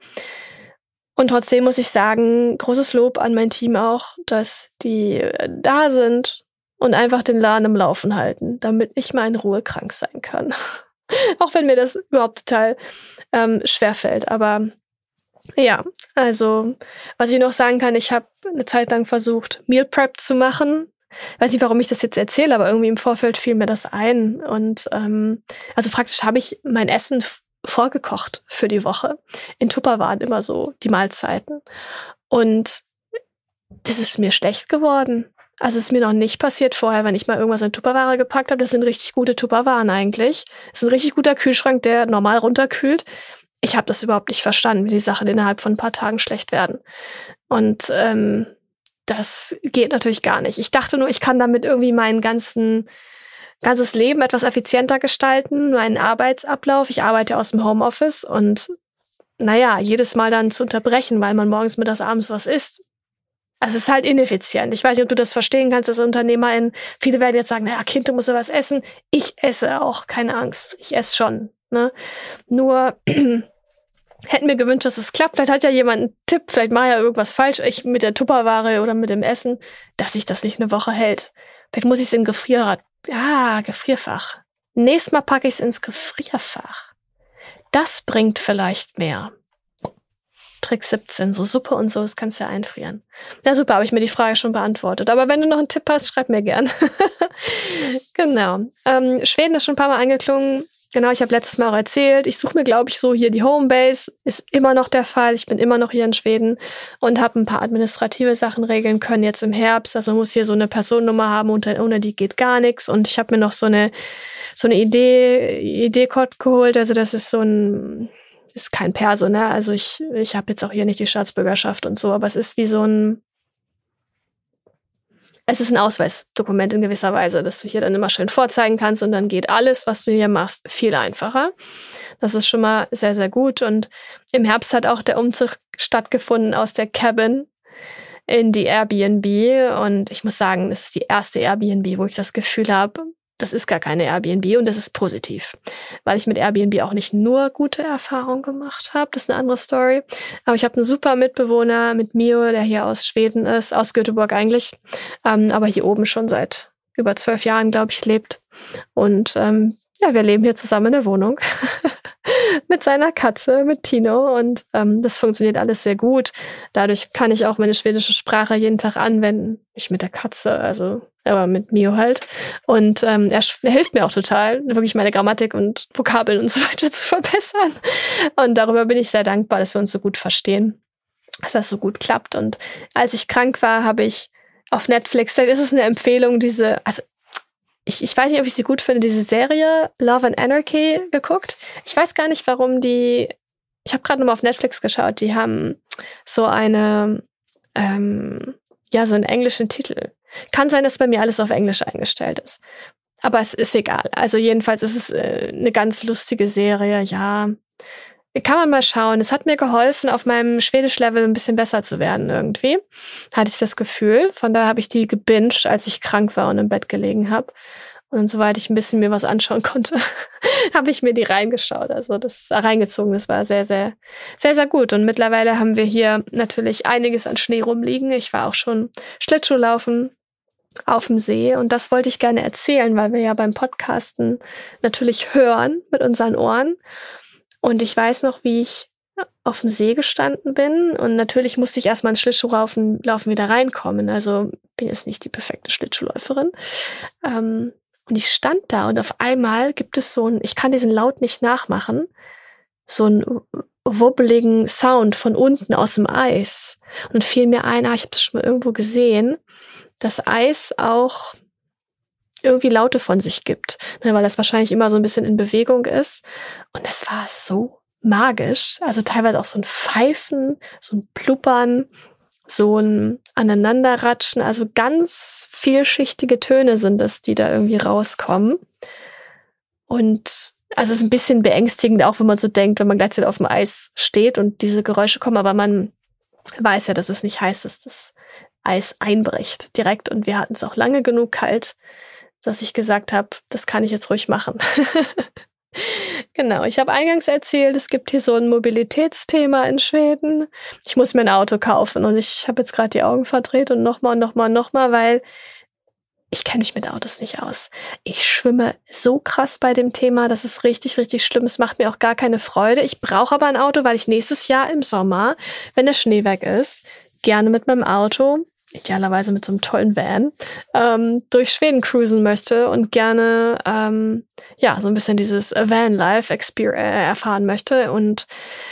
Und trotzdem muss ich sagen, großes Lob an mein Team auch, dass die da sind und einfach den Laden im Laufen halten, damit ich mal in Ruhe krank sein kann. Auch wenn mir das überhaupt total ähm, schwerfällt. Aber ja, also was ich noch sagen kann, ich habe eine Zeit lang versucht, Meal Prep zu machen. Weiß nicht, warum ich das jetzt erzähle, aber irgendwie im Vorfeld fiel mir das ein. Und ähm, also praktisch habe ich mein Essen f- vorgekocht für die Woche. In Tupperwaren immer so die Mahlzeiten. Und das ist mir schlecht geworden. Also es ist mir noch nicht passiert vorher, wenn ich mal irgendwas in Tupperware gepackt habe. Das sind richtig gute Tupperwaren eigentlich. Das ist ein richtig guter Kühlschrank, der normal runterkühlt. Ich habe das überhaupt nicht verstanden, wie die Sachen innerhalb von ein paar Tagen schlecht werden. Und ähm, das geht natürlich gar nicht. Ich dachte nur, ich kann damit irgendwie meinen ganzen ganzes Leben etwas effizienter gestalten, meinen Arbeitsablauf. Ich arbeite aus dem Homeoffice und naja, jedes Mal dann zu unterbrechen, weil man morgens, mittags, abends was isst. Also es ist halt ineffizient. Ich weiß nicht, ob du das verstehen kannst als Unternehmerin. Viele werden jetzt sagen, naja, Kind, du musst ja was essen. Ich esse auch, keine Angst. Ich esse schon. Ne? Nur hätten mir gewünscht, dass es klappt. Vielleicht hat ja jemand einen Tipp, vielleicht mache ich ja irgendwas falsch ich mit der Tupperware oder mit dem Essen, dass sich das nicht eine Woche hält. Vielleicht muss ich es in Gefrierrad. Ja, Gefrierfach. Nächstes Mal packe ich es ins Gefrierfach. Das bringt vielleicht mehr. Trick siebzehn, so Suppe und so, das kannst du ja einfrieren. Ja, super, habe ich mir die Frage schon beantwortet. Aber wenn du noch einen Tipp hast, schreib mir gern. Genau. Ähm, Schweden ist schon ein paar Mal angeklungen. Genau, ich habe letztes Mal auch erzählt, ich suche mir, glaube ich, so hier die Homebase. Ist immer noch der Fall. Ich bin immer noch hier in Schweden und habe ein paar administrative Sachen regeln können jetzt im Herbst. Also muss hier so eine Personennummer haben, und ohne die geht gar nichts. Und ich habe mir noch so eine so eine Idee, Idee-Code geholt. Also das ist so ein, ist kein Perso, ne? Also ich, ich habe jetzt auch hier nicht die Staatsbürgerschaft und so, aber es ist wie so ein, es ist ein Ausweisdokument in gewisser Weise, dass du hier dann immer schön vorzeigen kannst und dann geht alles, was du hier machst, viel einfacher. Das ist schon mal sehr, sehr gut. Und im Herbst hat auch der Umzug stattgefunden aus der Cabin in die Airbnb. Und ich muss sagen, das ist die erste Airbnb, wo ich das Gefühl habe, das ist gar keine Airbnb und das ist positiv, weil ich mit Airbnb auch nicht nur gute Erfahrungen gemacht habe. Das ist eine andere Story. Aber ich habe einen super Mitbewohner mit Mio, der hier aus Schweden ist, aus Göteborg eigentlich, ähm, aber hier oben schon seit über zwölf Jahren, glaube ich, lebt. Und ähm, ja, wir leben hier zusammen in der Wohnung mit seiner Katze, mit Tino und ähm, das funktioniert alles sehr gut. Dadurch kann ich auch meine schwedische Sprache jeden Tag anwenden. Nicht mit der Katze, also aber mit Mio halt. Und ähm, er, er hilft mir auch total, wirklich meine Grammatik und Vokabeln und so weiter zu verbessern. Und darüber bin ich sehr dankbar, dass wir uns so gut verstehen, dass das so gut klappt. Und als ich krank war, habe ich auf Netflix, vielleicht ist es eine Empfehlung, diese, also ich, ich weiß nicht, ob ich sie gut finde, diese Serie Love and Anarchy geguckt. Ich weiß gar nicht, warum die, ich habe gerade nochmal auf Netflix geschaut, die haben so eine, ähm, ja, so einen englischen Titel. Kann sein, dass bei mir alles auf Englisch eingestellt ist. Aber es ist egal. Also jedenfalls ist es äh, eine ganz lustige Serie, ja. Kann man mal schauen. Es hat mir geholfen, auf meinem Schwedisch-Level ein bisschen besser zu werden irgendwie. Hatte ich das Gefühl. Von daher habe ich die gebinged, als ich krank war und im Bett gelegen habe. Und soweit ich ein bisschen mir was anschauen konnte, habe ich mir die reingeschaut. Also das reingezogen. Das war sehr, sehr, sehr, sehr gut. Und mittlerweile haben wir hier natürlich einiges an Schnee rumliegen. Ich war auch schon Schlittschuhlaufen auf dem See. Und das wollte ich gerne erzählen, weil wir ja beim Podcasten natürlich hören mit unseren Ohren. Und ich weiß noch, wie ich auf dem See gestanden bin. Und natürlich musste ich erstmal ins Schlittschuhlaufen laufen wieder reinkommen. Also bin jetzt nicht die perfekte Schlittschuhläuferin. Ähm, und ich stand da und auf einmal gibt es so ein, ich kann diesen Laut nicht nachmachen, so einen wobbeligen Sound von unten aus dem Eis. Und fiel mir ein, ah, ich habe das schon mal irgendwo gesehen, dass Eis auch irgendwie Laute von sich gibt, ne, weil das wahrscheinlich immer so ein bisschen in Bewegung ist. Und es war so magisch, also teilweise auch so ein Pfeifen, so ein Pluppern, so ein Aneinanderratschen, also ganz vielschichtige Töne sind es, die da irgendwie rauskommen. Und also es ist ein bisschen beängstigend, auch wenn man so denkt, wenn man gleichzeitig auf dem Eis steht und diese Geräusche kommen, aber man weiß ja, dass es nicht heißt, dass das Eis einbricht direkt. Und wir hatten es auch lange genug kalt, dass ich gesagt habe, das kann ich jetzt ruhig machen. Genau, ich habe eingangs erzählt, es gibt hier so ein Mobilitätsthema in Schweden. Ich muss mir ein Auto kaufen und ich habe jetzt gerade die Augen verdreht und nochmal und nochmal und nochmal, weil ich kenne mich mit Autos nicht aus. Ich schwimme so krass bei dem Thema, das ist richtig, richtig schlimm. Es macht mir auch gar keine Freude. Ich brauche aber ein Auto, weil ich nächstes Jahr im Sommer, wenn der Schnee weg ist, gerne mit meinem Auto, idealerweise mit so einem tollen Van, ähm, durch Schweden cruisen möchte und gerne ähm, ja so ein bisschen dieses Van-Life exper- äh, erfahren möchte und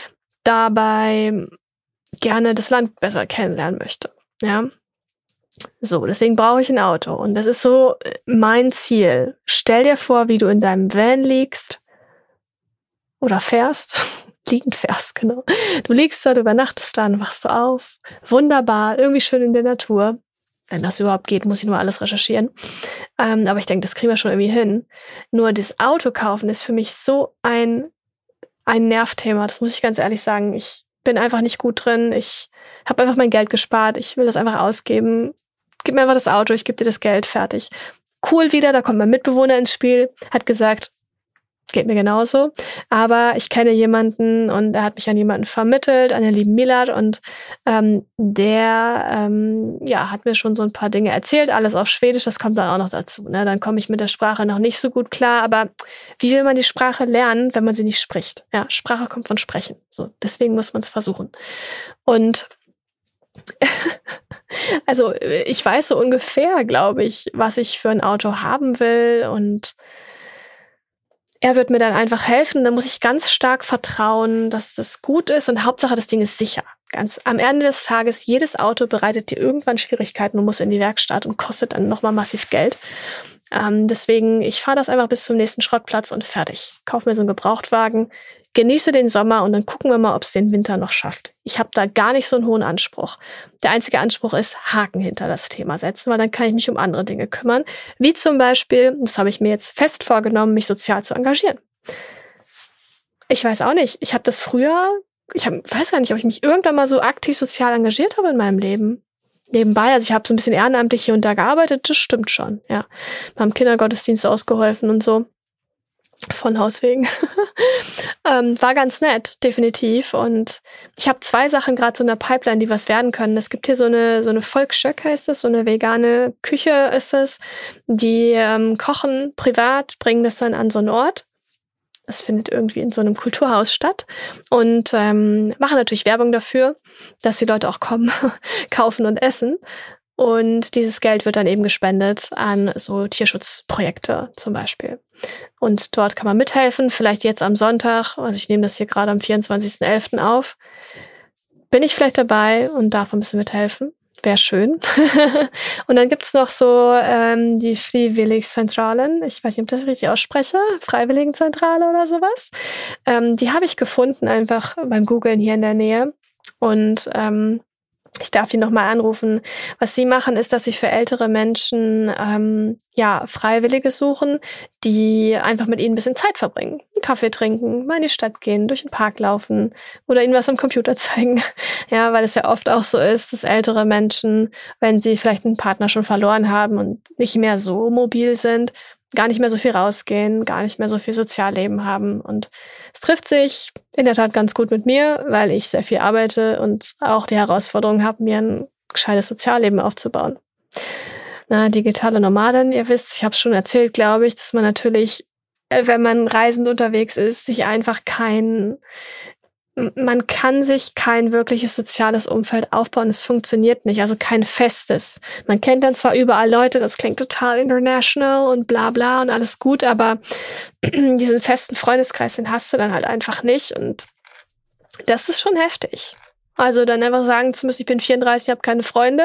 dabei gerne das Land besser kennenlernen möchte. Ja, so, deswegen brauche ich ein Auto und das ist so mein Ziel. Stell dir vor, wie du in deinem Van liegst oder fährst. Liegend fährst, genau. Du liegst da, du übernachtest da, dann wachst du auf. Wunderbar, irgendwie schön in der Natur. Wenn das überhaupt geht, muss ich nur alles recherchieren. Ähm, aber ich denke, das kriegen wir schon irgendwie hin. Nur das Auto kaufen ist für mich so ein ein Nervthema, das muss ich ganz ehrlich sagen. Ich bin einfach nicht gut drin. Ich habe einfach mein Geld gespart. Ich will das einfach ausgeben. Gib mir einfach das Auto, ich gebe dir das Geld, fertig. Cool wieder, da kommt mein Mitbewohner ins Spiel, hat gesagt, geht mir genauso. Aber ich kenne jemanden und er hat mich an jemanden vermittelt, an den lieben Milad. Und ähm, der ähm, ja, hat mir schon so ein paar Dinge erzählt, alles auf Schwedisch, das kommt dann auch noch dazu. Ne? Dann komme ich mit der Sprache noch nicht so gut klar. Aber wie will man die Sprache lernen, wenn man sie nicht spricht? Ja, Sprache kommt von Sprechen. So, deswegen muss man es versuchen. Und also ich weiß so ungefähr, glaube ich, was ich für ein Auto haben will und er wird mir dann einfach helfen. Dann muss ich ganz stark vertrauen, dass das gut ist und Hauptsache, das Ding ist sicher. Ganz am Ende des Tages, jedes Auto bereitet dir irgendwann Schwierigkeiten und muss in die Werkstatt und kostet dann nochmal massiv Geld. Ähm, deswegen, ich fahre das einfach bis zum nächsten Schrottplatz und fertig. Kauf mir so einen Gebrauchtwagen, genieße den Sommer und dann gucken wir mal, ob es den Winter noch schafft. Ich habe da gar nicht so einen hohen Anspruch. Der einzige Anspruch ist, Haken hinter das Thema setzen, weil dann kann ich mich um andere Dinge kümmern. Wie zum Beispiel, das habe ich mir jetzt fest vorgenommen, mich sozial zu engagieren. Ich weiß auch nicht, ich habe das früher, ich hab, weiß gar nicht, ob ich mich irgendwann mal so aktiv sozial engagiert habe in meinem Leben. Nebenbei, also ich habe so ein bisschen ehrenamtlich hier und da gearbeitet, das stimmt schon, ja. Beim Kindergottesdienst ausgeholfen und so. Von Haus wegen. ähm, war ganz nett, definitiv. Und ich habe zwei Sachen gerade so in der Pipeline, die was werden können. Es gibt hier so eine so eine Volksschöck, heißt es, so eine vegane Küche ist es. Die ähm, kochen privat, bringen das dann an so einen Ort. Das findet irgendwie in so einem Kulturhaus statt. Und ähm, machen natürlich Werbung dafür, dass die Leute auch kommen, kaufen und essen. Und dieses Geld wird dann eben gespendet an so Tierschutzprojekte zum Beispiel. Und dort kann man mithelfen, vielleicht jetzt am Sonntag, also ich nehme das hier gerade am vierundzwanzigsten elften auf, bin ich vielleicht dabei und darf ein bisschen mithelfen. Wäre schön. Und dann gibt's noch so ähm, die Frivilligcentralen, ich weiß nicht, ob ich das richtig ausspreche, Freiwilligenzentrale oder sowas. Ähm, die habe ich gefunden einfach beim Googlen hier in der Nähe. Und ähm, ich darf die nochmal anrufen. Was sie machen, ist, dass sie für ältere Menschen ähm, ja Freiwillige suchen, die einfach mit ihnen ein bisschen Zeit verbringen. Einen Kaffee trinken, mal in die Stadt gehen, durch den Park laufen oder ihnen was am Computer zeigen. Ja, weil es ja oft auch so ist, dass ältere Menschen, wenn sie vielleicht einen Partner schon verloren haben und nicht mehr so mobil sind, gar nicht mehr so viel rausgehen, gar nicht mehr so viel Sozialleben haben. Und es trifft sich in der Tat ganz gut mit mir, weil ich sehr viel arbeite und auch die Herausforderung habe, mir ein gescheites Sozialleben aufzubauen. Na, digitale Nomadin, ihr wisst, ich habe es schon erzählt, glaube ich, dass man natürlich, wenn man reisend unterwegs ist, sich einfach kein man kann sich kein wirkliches soziales Umfeld aufbauen. Es funktioniert nicht, also kein festes. Man kennt dann zwar überall Leute, das klingt total international und bla bla und alles gut, aber diesen festen Freundeskreis, den hast du dann halt einfach nicht und das ist schon heftig. Also dann einfach sagen zu müssen, ich bin vierunddreißig, ich habe keine Freunde.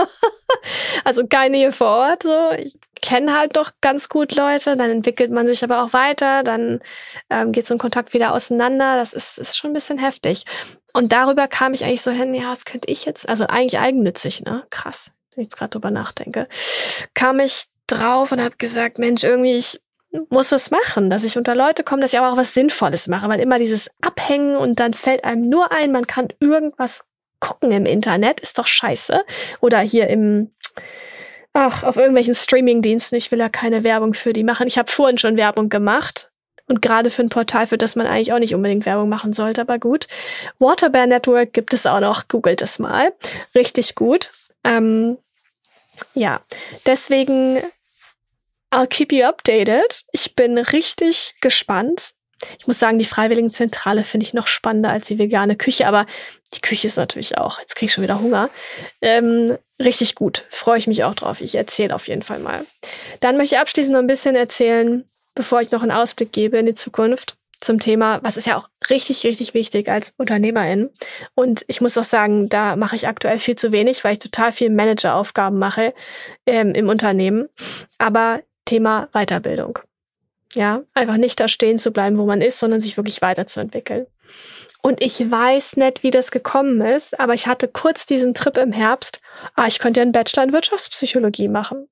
Also keine hier vor Ort. So. Ich kenne halt doch ganz gut Leute, dann entwickelt man sich aber auch weiter, dann ähm, geht so ein Kontakt wieder auseinander. Das ist, ist schon ein bisschen heftig. Und darüber kam ich eigentlich so hin, ja, was könnte ich jetzt, also eigentlich eigennützig, ne? Krass, wenn ich jetzt gerade drüber nachdenke. Kam ich drauf und habe gesagt, Mensch, irgendwie, ich muss was machen, dass ich unter Leute komme, dass ich aber auch was Sinnvolles mache, weil immer dieses Abhängen und dann fällt einem nur ein, man kann irgendwas gucken im Internet, ist doch scheiße. Oder hier im, ach, auf irgendwelchen Streamingdiensten, ich will ja keine Werbung für die machen. Ich habe vorhin schon Werbung gemacht und gerade für ein Portal, für das man eigentlich auch nicht unbedingt Werbung machen sollte, aber gut. Waterbear Network gibt es auch noch, googelt es mal. Richtig gut. Ähm, ja, deswegen I'll keep you updated. Ich bin richtig gespannt. Ich muss sagen, die Freiwilligenzentrale finde ich noch spannender als die vegane Küche, aber die Küche ist natürlich auch, jetzt kriege ich schon wieder Hunger, ähm, richtig gut. Freue ich mich auch drauf. Ich erzähle auf jeden Fall mal. Dann möchte ich abschließend noch ein bisschen erzählen, bevor ich noch einen Ausblick gebe in die Zukunft zum Thema, was ist ja auch richtig, richtig wichtig als Unternehmerin. Und ich muss auch sagen, da mache ich aktuell viel zu wenig, weil ich total viel Manageraufgaben mache ähm, im Unternehmen. Aber Thema Weiterbildung. Ja, einfach nicht da stehen zu bleiben, wo man ist, sondern sich wirklich weiterzuentwickeln. Und ich weiß nicht, wie das gekommen ist, aber ich hatte kurz diesen Trip im Herbst, ah, ich könnte ja einen Bachelor in Wirtschaftspsychologie machen.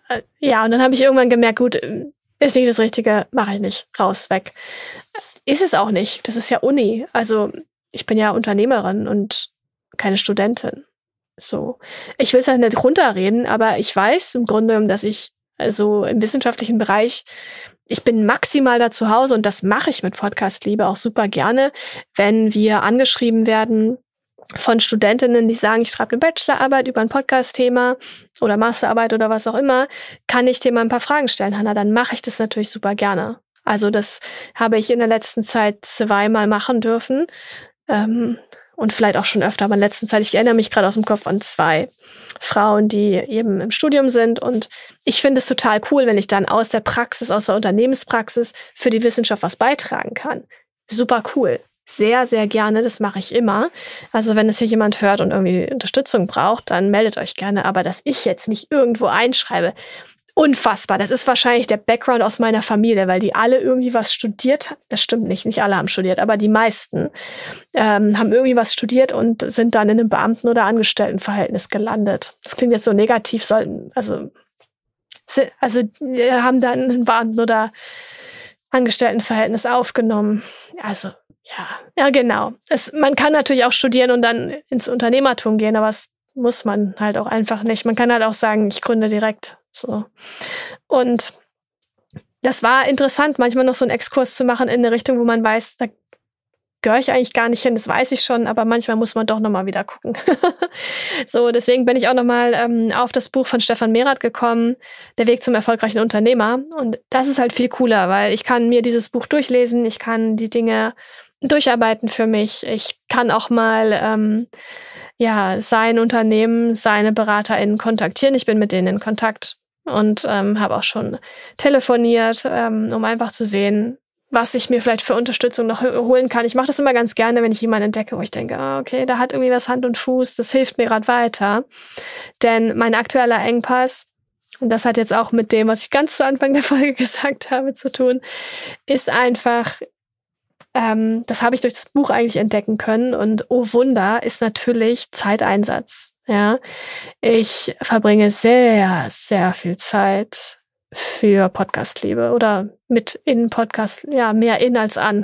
äh, ja, und dann habe ich irgendwann gemerkt, gut, ist nicht das Richtige, mache ich nicht, raus, weg. Ist es auch nicht, das ist ja Uni. Also ich bin ja Unternehmerin und keine Studentin. So. Ich will es halt nicht runterreden, aber ich weiß im Grunde genommen, dass ich also im wissenschaftlichen Bereich, ich bin maximal da zu Hause und das mache ich mit Podcast Liebe auch super gerne, wenn wir angeschrieben werden von Studentinnen, die sagen, ich schreibe eine Bachelorarbeit über ein Podcast-Thema oder Masterarbeit oder was auch immer, kann ich dir mal ein paar Fragen stellen, Hannah, dann mache ich das natürlich super gerne. Also das habe ich in der letzten Zeit zweimal machen dürfen ähm, und vielleicht auch schon öfter, aber in der letzten Zeit, ich erinnere mich gerade aus dem Kopf an zwei Frauen, die eben im Studium sind und ich finde es total cool, wenn ich dann aus der Praxis, aus der Unternehmenspraxis für die Wissenschaft was beitragen kann. Super cool. Sehr, sehr gerne, das mache ich immer. Also wenn es hier jemand hört und irgendwie Unterstützung braucht, dann meldet euch gerne. Aber dass ich jetzt mich irgendwo einschreibe, unfassbar. Das ist wahrscheinlich der Background aus meiner Familie, weil die alle irgendwie was studiert haben. Das stimmt nicht, nicht alle haben studiert, aber die meisten ähm, haben irgendwie was studiert und sind dann in einem Beamten- oder Angestelltenverhältnis gelandet. Das klingt jetzt so negativ, sollten, also, also haben dann ein Beamten- oder Angestelltenverhältnis aufgenommen. Also, ja, ja, genau. Es, man kann natürlich auch studieren und dann ins Unternehmertum gehen, aber es muss man halt auch einfach nicht. Man kann halt auch sagen, ich gründe direkt. So. Und das war interessant, manchmal noch so einen Exkurs zu machen in eine Richtung, wo man weiß, da gehöre ich eigentlich gar nicht hin, das weiß ich schon, aber manchmal muss man doch nochmal wieder gucken. So, deswegen bin ich auch nochmal ähm, auf das Buch von Stefan Merath gekommen, Der Weg zum erfolgreichen Unternehmer. Und das ist halt viel cooler, weil ich kann mir dieses Buch durchlesen, ich kann die Dinge durcharbeiten für mich, ich kann auch mal ähm, ja, sein Unternehmen, seine BeraterInnen kontaktieren. Ich bin mit denen in Kontakt und ähm, habe auch schon telefoniert, ähm, um einfach zu sehen, was ich mir vielleicht für Unterstützung noch holen kann. Ich mache das immer ganz gerne, wenn ich jemanden entdecke, wo ich denke, ah, okay, da hat irgendwie was Hand und Fuß, das hilft mir gerade weiter. Denn mein aktueller Engpass, und das hat jetzt auch mit dem, was ich ganz zu Anfang der Folge gesagt habe, zu tun, ist einfach, Ähm, das habe ich durch das Buch eigentlich entdecken können. Und oh Wunder, ist natürlich Zeiteinsatz. Ja, ich verbringe sehr, sehr viel Zeit für Podcast-Liebe oder mit in Podcast, ja, mehr in als an.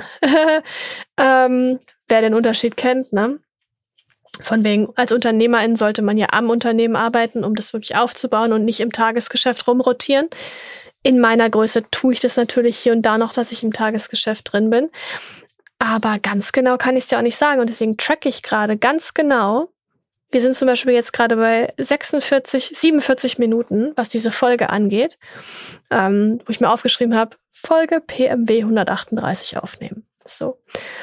ähm, wer den Unterschied kennt, ne? Von wegen, als Unternehmerin sollte man ja am Unternehmen arbeiten, um das wirklich aufzubauen und nicht im Tagesgeschäft rumrotieren. In meiner Größe tue ich das natürlich hier und da noch, dass ich im Tagesgeschäft drin bin. Aber ganz genau kann ich es ja auch nicht sagen. Und deswegen tracke ich gerade ganz genau. Wir sind zum Beispiel jetzt gerade bei sechsundvierzig, siebenundvierzig Minuten, was diese Folge angeht, ähm, wo ich mir aufgeschrieben habe, Folge P M W hundertachtunddreißig aufnehmen. So.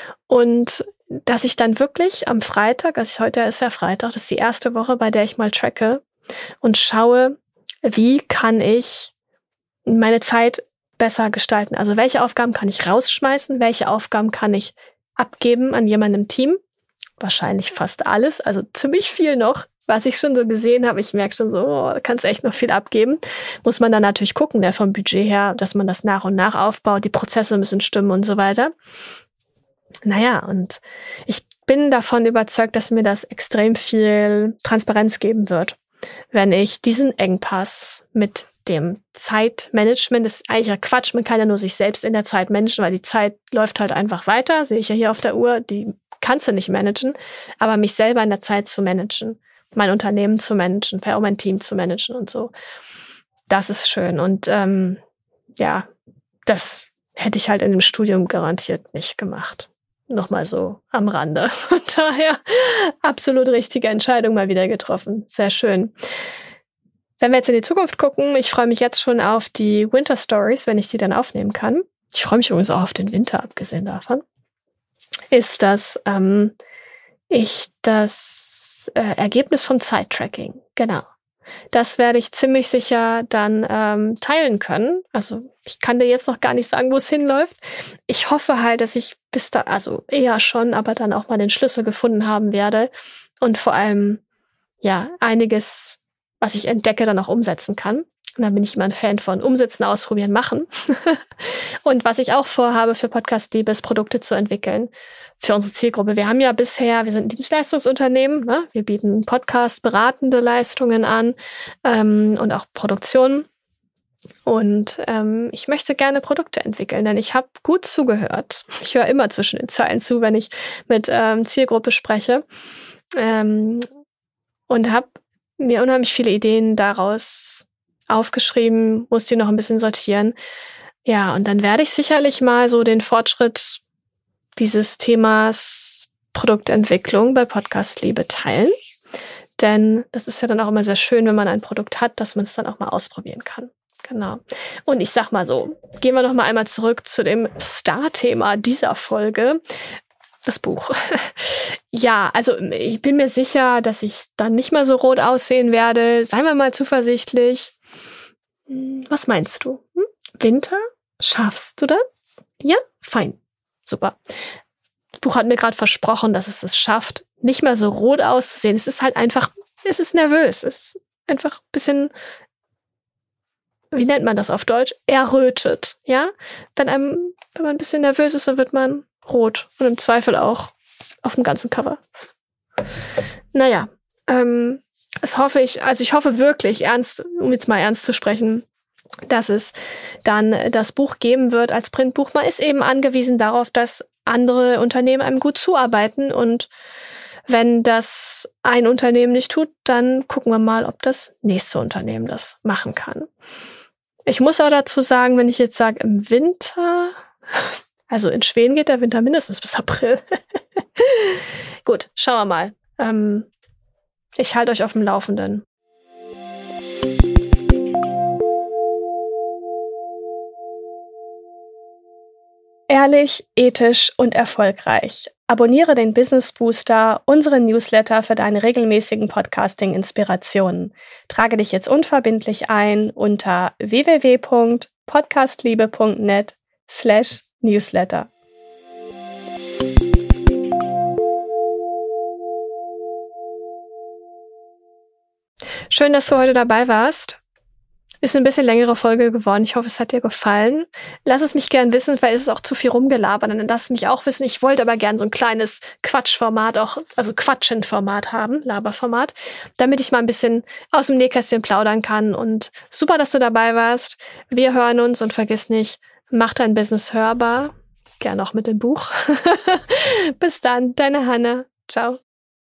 Und dass ich dann wirklich am Freitag, also heute ist ja Freitag, das ist die erste Woche, bei der ich mal tracke und schaue, wie kann ich meine Zeit besser gestalten. Also welche Aufgaben kann ich rausschmeißen, welche Aufgaben kann ich abgeben an jemanden im Team? Wahrscheinlich fast alles, also ziemlich viel noch, was ich schon so gesehen habe. Ich merke schon so, oh, kannst echt noch viel abgeben. Muss man dann natürlich gucken, ne, vom Budget her, dass man das nach und nach aufbaut, die Prozesse müssen stimmen und so weiter. Naja, und ich bin davon überzeugt, dass mir das extrem viel Transparenz geben wird, wenn ich diesen Engpass mit dem Zeitmanagement, das ist eigentlich ja Quatsch, man kann ja nur sich selbst in der Zeit managen, weil die Zeit läuft halt einfach weiter, sehe ich ja hier auf der Uhr, die kannst du nicht managen, aber mich selber in der Zeit zu managen, mein Unternehmen zu managen, mein Team zu managen und so, das ist schön und ähm, ja, das hätte ich halt in dem Studium garantiert nicht gemacht. Nochmal so am Rande. Von daher absolut richtige Entscheidung mal wieder getroffen. Sehr schön. Wenn wir jetzt in die Zukunft gucken, ich freue mich jetzt schon auf die Winter Stories, wenn ich die dann aufnehmen kann. Ich freue mich übrigens auch auf den Winter, abgesehen davon. Ist das ähm, ich das äh, Ergebnis vom Zeittracking. Genau. Das werde ich ziemlich sicher dann ähm, teilen können. Also ich kann dir jetzt noch gar nicht sagen, wo es hinläuft. Ich hoffe halt, dass ich bis da, also eher schon, aber dann auch mal den Schlüssel gefunden haben werde und vor allem ja einiges, was ich entdecke, dann auch umsetzen kann. Und dann bin ich immer ein Fan von Umsetzen, Ausprobieren, Machen. Und was ich auch vorhabe für Podcast Liebe ist, Produkte zu entwickeln für unsere Zielgruppe. Wir haben ja bisher, wir sind ein Dienstleistungsunternehmen, ne? Wir bieten Podcast, beratende Leistungen an ähm, und auch Produktionen. Und ähm, ich möchte gerne Produkte entwickeln, denn ich habe gut zugehört. Ich höre immer zwischen den Zeilen zu, wenn ich mit ähm, Zielgruppe spreche. Ähm, und habe mir unheimlich viele Ideen daraus aufgeschrieben, muss die noch ein bisschen sortieren. Ja, und dann werde ich sicherlich mal so den Fortschritt dieses Themas Produktentwicklung bei Podcast Liebe teilen. Denn das ist ja dann auch immer sehr schön, wenn man ein Produkt hat, dass man es dann auch mal ausprobieren kann. Genau. Und ich sag mal so, gehen wir noch mal einmal zurück zu dem Star-Thema dieser Folge. Das Buch. Ja, also ich bin mir sicher, dass ich dann nicht mehr so rot aussehen werde. Seien wir mal zuversichtlich. Was meinst du? Hm? Winter? Schaffst du das? Ja? Fein. Super. Das Buch hat mir gerade versprochen, dass es es schafft, nicht mehr so rot auszusehen. Es ist halt einfach, es ist nervös. Es ist einfach ein bisschen, wie nennt man das auf Deutsch? Errötet. Ja? Wenn einem, wenn man ein bisschen nervös ist, dann wird man rot. Und im Zweifel auch auf dem ganzen Cover. Naja, ähm, das hoffe ich, also ich hoffe wirklich, ernst, um jetzt mal ernst zu sprechen, dass es dann das Buch geben wird als Printbuch. Man ist eben angewiesen darauf, dass andere Unternehmen einem gut zuarbeiten. Und wenn das ein Unternehmen nicht tut, dann gucken wir mal, ob das nächste Unternehmen das machen kann. Ich muss auch dazu sagen, wenn ich jetzt sage, im Winter, also in Schweden geht der Winter mindestens bis April. Gut, schauen wir mal. Ähm, ich halte euch auf dem Laufenden. Ehrlich, ethisch und erfolgreich. Abonniere den Business Booster, unseren Newsletter für deine regelmäßigen Podcasting-Inspirationen. Trage dich jetzt unverbindlich ein unter w w w punkt podcastliebe punkt net slash newsletter. Schön, dass du heute dabei warst. Ist ein bisschen längere Folge geworden. Ich hoffe, es hat dir gefallen. Lass es mich gern wissen, weil es ist auch zu viel rumgelabert. Dann lass es mich auch wissen. Ich wollte aber gern so ein kleines Quatschformat auch, also Quatschend-Format haben, Laberformat, damit ich mal ein bisschen aus dem Nähkästchen plaudern kann. Und super, dass du dabei warst. Wir hören uns und vergiss nicht, mach dein Business hörbar. Gern auch mit dem Buch. Bis dann, deine Hanna. Ciao.